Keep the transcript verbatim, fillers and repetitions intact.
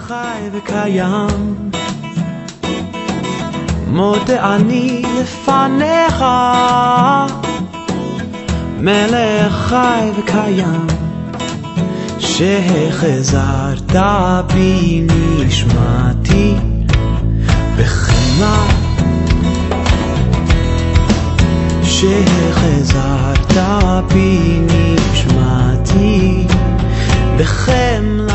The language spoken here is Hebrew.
חי וקיים, מודה אני לפניך, מלך חי וקיים, שהחזרת בי נשמתי בחמלה, שהחזרת בי נשמתי בחמלה.